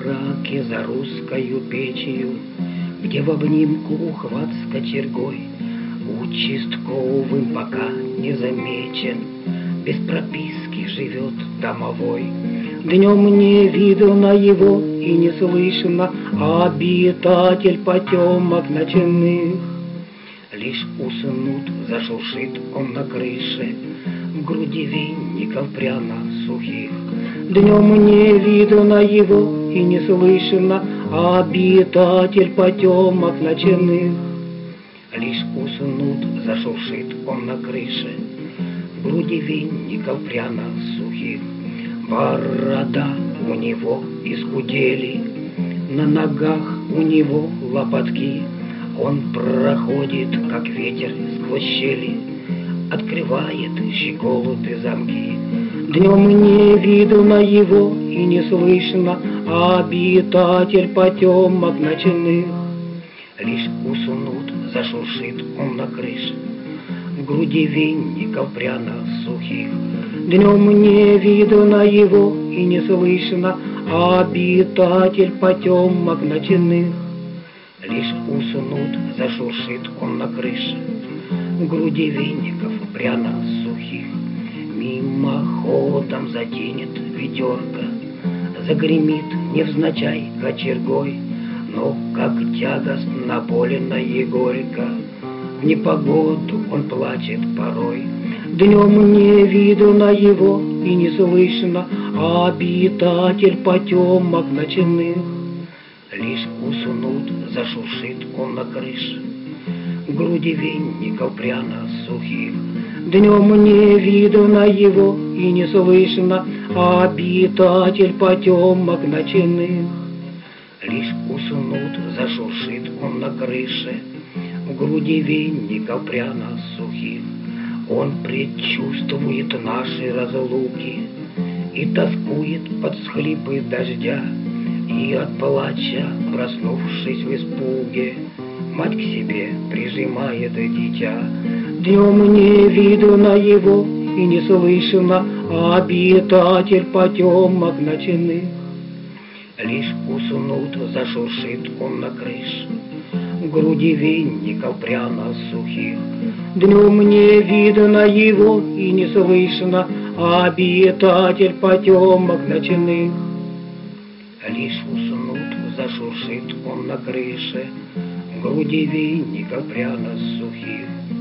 мраке за русскою печью, где в обнимку ухват с кочергой, участковым пока не замечен, без прописки живет домовой. Днем не видно его и не слышно обитатель потемок ночных. Лишь уснут, зашуршит он на крыше, в груди винников пряно сухих. Днем не видно его и не слышно обитатель потемок ночных. Лишь уснут, зашуршит он на крыше, в груди винников пряно сухих. Борода у него искудели, на ногах у него лопатки. Он проходит, как ветер сквозь щели, открывает щеколоты замки. Днем не видно его и не слышно обитатель потемок ночных. Лишь уснут, зашуршит он на крыше, в груди винников пряно сухих. Днем не видно его и не слышно обитатель потемок ночных. Лишь уснут, зашуршит он на крыше, в груди винников пряно сухих. Мимоходом заденет ведерко, загремит невзначай кочергой, но как тягостно больно и горько, в непогоду он плачет порой. Днем не видно его и не слышно обитатель потемок ночных. Лишь уснут, зашуршит он на крыше, в груди винников пряно сухих. Днем не видно его и не слышно обитатель потемок ночных. Лишь уснут, зашуршит он на крыше, в груди винников пряно сухих. Он предчувствует наши разлуки и тоскует под всхлипы дождя. И от плача, проснувшись в испуге, мать к себе прижимает дитя. Днем не видно его и не слышно обитатель потемок ночных. Лишь уснут, зашуршит он на крыше, в груди винников пряно сухих. Днем не видно его и не слышно обитатель потемок ночных. Лишь уснут, зашуршит он на крыше, в груди винников пряно сухих.